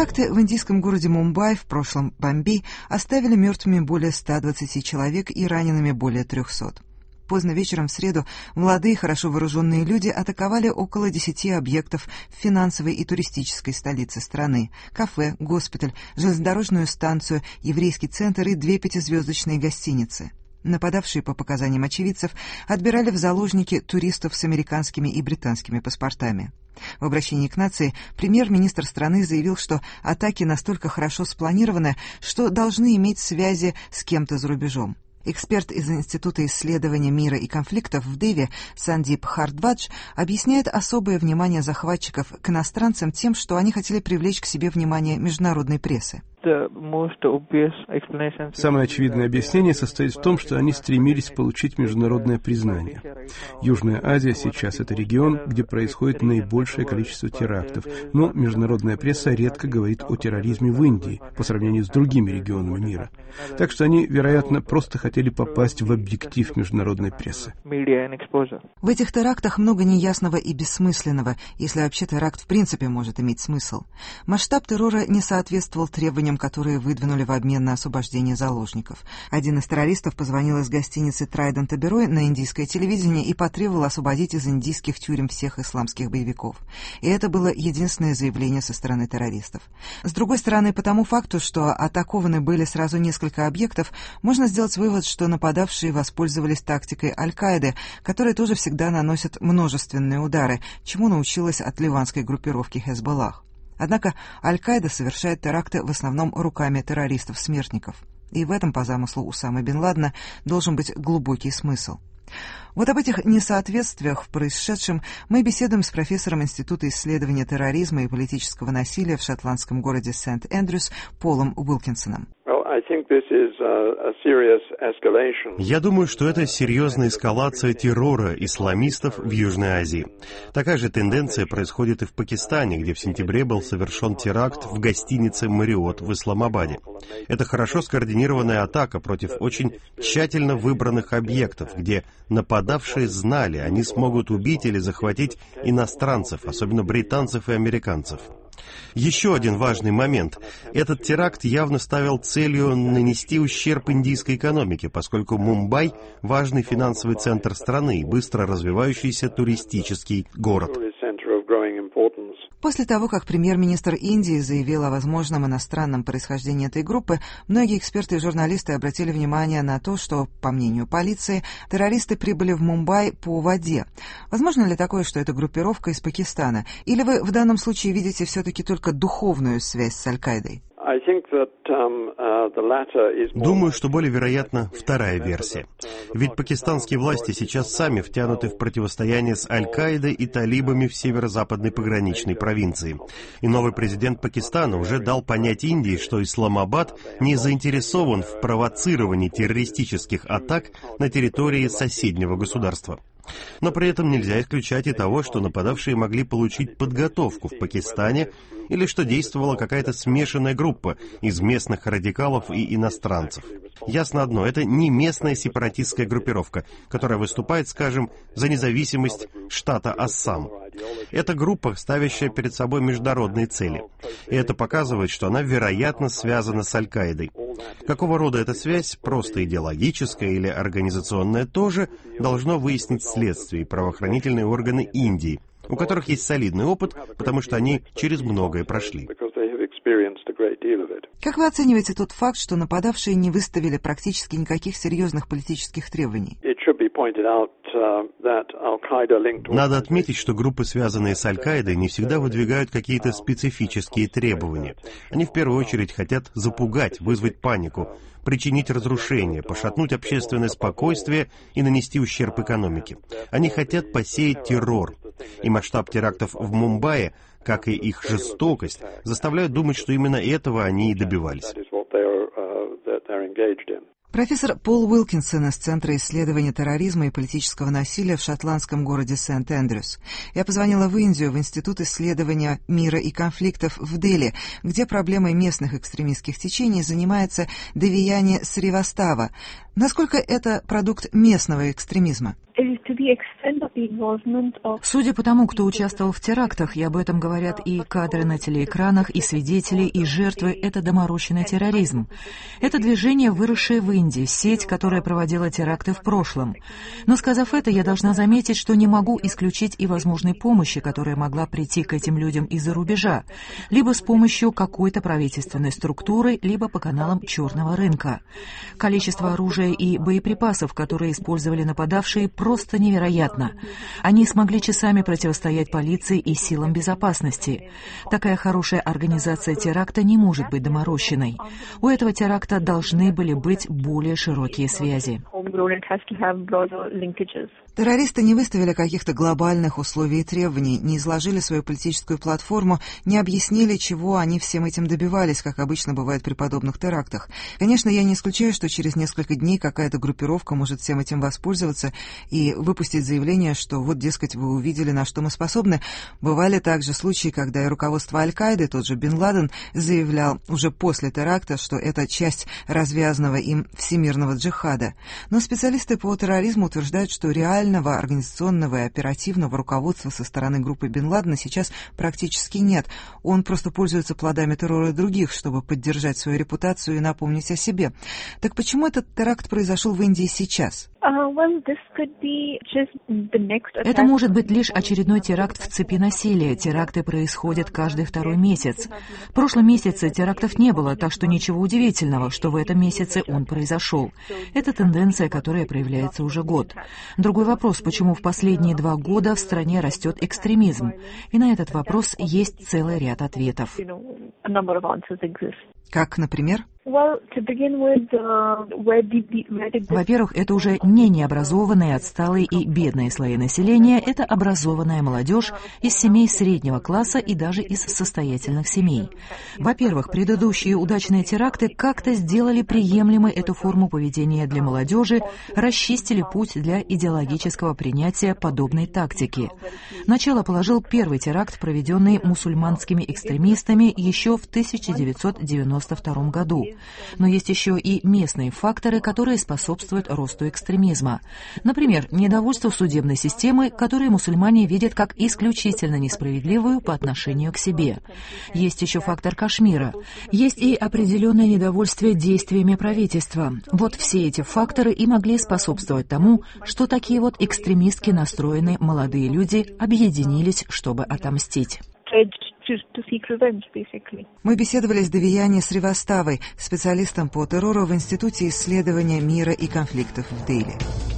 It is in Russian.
Теракты в индийском городе Мумбай, в прошлом Бомбей, оставили мертвыми более 120 человек и ранеными более 300. Поздно вечером в среду молодые, хорошо вооруженные люди атаковали около 10 объектов в финансовой и туристической столице страны: кафе, госпиталь, железнодорожную станцию, еврейский центр и 2 пятизвездочные гостиницы. Нападавшие, по показаниям очевидцев, отбирали в заложники туристов с американскими и британскими паспортами. В обращении к нации премьер-министр страны заявил, что атаки настолько хорошо спланированы, что должны иметь связи с кем-то за рубежом. Эксперт из Института исследования мира и конфликтов в Дели Сандип Хардвадж объясняет особое внимание захватчиков к иностранцам тем, что они хотели привлечь к себе внимание международной прессы. Самое очевидное объяснение состоит в том, что они стремились получить международное признание. Южная Азия сейчас — это регион, где происходит наибольшее количество терактов, но международная пресса редко говорит о терроризме в Индии по сравнению с другими регионами мира. Так что они, вероятно, просто хотели попасть в объектив международной прессы. В этих терактах много неясного и бессмысленного, если вообще теракт в принципе может иметь смысл. Масштаб террора не соответствовал требованиям, которые выдвинули в обмен на освобождение заложников. Один из террористов позвонил из гостиницы Trident Oberoi на индийское телевидение и потребовал освободить из индийских тюрем всех исламских боевиков. И это было единственное заявление со стороны террористов. С другой стороны, по тому факту, что атакованы были сразу несколько объектов, можно сделать вывод, что нападавшие воспользовались тактикой Аль-Каиды, которая тоже всегда наносит множественные удары, чему научилась от ливанской группировки Хезболлах. Однако Аль-Каида совершает теракты в основном руками террористов-смертников. И в этом, по замыслу Усамы бен Ладена, должен быть глубокий смысл. Вот об этих несоответствиях в происшедшем мы беседуем с профессором Института исследования терроризма и политического насилия в шотландском городе Сент-Эндрюс Полом Уилкинсоном. Я думаю, что это серьезная эскалация террора исламистов в Южной Азии. Такая же тенденция происходит и в Пакистане, где в сентябре был совершен теракт в гостинице «Мариот» в Исламабаде. Это хорошо скоординированная атака против очень тщательно выбранных объектов, где нападавшие знали, они смогут убить или захватить иностранцев, особенно британцев и американцев. Еще один важный момент. Этот теракт явно ставил целью нанести ущерб индийской экономике, поскольку Мумбай – важный финансовый центр страны и быстро развивающийся туристический город. После того, как премьер-министр Индии заявил о возможном иностранном происхождении этой группы, многие эксперты и журналисты обратили внимание на то, что, по мнению полиции, террористы прибыли в Мумбай по воде. Возможно ли такое, что это группировка из Пакистана? Или вы в данном случае видите все-таки только духовную связь с Аль-Каидой? Думаю, что более вероятна вторая версия. Ведь пакистанские власти сейчас сами втянуты в противостояние с Аль-Каидой и талибами в северо-западной пограничной провинции. И новый президент Пакистана уже дал понять Индии, что Исламабад не заинтересован в провоцировании террористических атак на территории соседнего государства. Но при этом нельзя исключать и того, что нападавшие могли получить подготовку в Пакистане или что действовала какая-то смешанная группа из местных радикалов и иностранцев. Ясно одно, это не местная сепаратистская группировка, которая выступает, скажем, за независимость штата Ассам. Это группа, ставящая перед собой международные цели. И это показывает, что она, вероятно, связана с Аль-Каидой. Какого рода эта связь, просто идеологическая или организационная, тоже должно выяснить следствие и правоохранительные органы Индии, у которых есть солидный опыт, потому что они через многое прошли. Как вы оцениваете тот факт, что нападавшие не выставили практически никаких серьезных политических требований? Надо отметить, что группы, связанные с Аль-Каидой, не всегда выдвигают какие-то специфические требования. Они в первую очередь хотят запугать, вызвать панику, причинить разрушение, пошатнуть общественное спокойствие и нанести ущерб экономике. Они хотят посеять террор. И масштаб терактов в Мумбаи, как и их жестокость, заставляют думать, что именно этого они и добивались. Профессор Пол Уилкинсон из Центра исследования терроризма и политического насилия в шотландском городе Сент-Эндрюс. Я позвонила в Индию, в Институт исследования мира и конфликтов в Дели, где проблемой местных экстремистских течений занимается Девияни Сривастава. Насколько это продукт местного экстремизма? Судя по тому, кто участвовал в терактах, и об этом говорят и кадры на телеэкранах, и свидетели, и жертвы, это доморощенный терроризм. Это движение, выросшее в Индии, сеть, которая проводила теракты в прошлом. Но, сказав это, я должна заметить, что не могу исключить и возможной помощи, которая могла прийти к этим людям из-за рубежа, либо с помощью какой-то правительственной структуры, либо по каналам черного рынка. Количество оружия и боеприпасов, которые использовали нападавшие, просто невероятно. Они смогли часами противостоять полиции и силам безопасности. Такая хорошая организация теракта не может быть доморощенной. У этого теракта должны были быть более широкие связи. Террористы не выставили каких-то глобальных условий и требований, не изложили свою политическую платформу, не объяснили, чего они всем этим добивались, как обычно бывает при подобных терактах. Конечно, я не исключаю, что через несколько дней какая-то группировка может всем этим воспользоваться и выпустить заявление, что вот, дескать, вы увидели, на что мы способны. Бывали также случаи, когда и руководство Аль-Каиды, тот же Бен Ладен, заявлял уже после теракта, что это часть развязанного им всемирного джихада. Но специалисты по терроризму утверждают, что реального организационного и оперативного руководства со стороны группы Бен Ладена сейчас практически нет. Он просто пользуется плодами террора других, чтобы поддержать свою репутацию и напомнить о себе. Так почему этот теракт произошел в Индии сейчас? Это может быть лишь очередной теракт в цепи насилия. Теракты происходят каждый второй месяц. В прошлом месяце терактов не было, так что ничего удивительного, что в этом месяце он произошел. Это тенденция, которая проявляется уже год. Другой вопрос, почему в последние 2 года в стране растет экстремизм. И на этот вопрос есть целый ряд ответов. Как, например? Во-первых, это уже не необразованные, отсталые и бедные слои населения, это образованная молодежь из семей среднего класса и даже из состоятельных семей. Во-первых, предыдущие удачные теракты как-то сделали приемлемой эту форму поведения для молодежи, расчистили путь для идеологического принятия подобной тактики. Начало положил первый теракт, проведенный мусульманскими экстремистами еще в 1992 году. Но есть еще и местные факторы, которые способствуют росту экстремизма. Например, недовольство судебной системой, которую мусульмане видят как исключительно несправедливую по отношению к себе. Есть еще фактор Кашмира. Есть и определенное недовольствие действиями правительства. Вот все эти факторы и могли способствовать тому, что такие вот экстремистски настроенные молодые люди объединились, чтобы отомстить. Мы беседовали с Девияни Сриваставой, специалистом по террору в Институте исследования мира и конфликтов в Дели.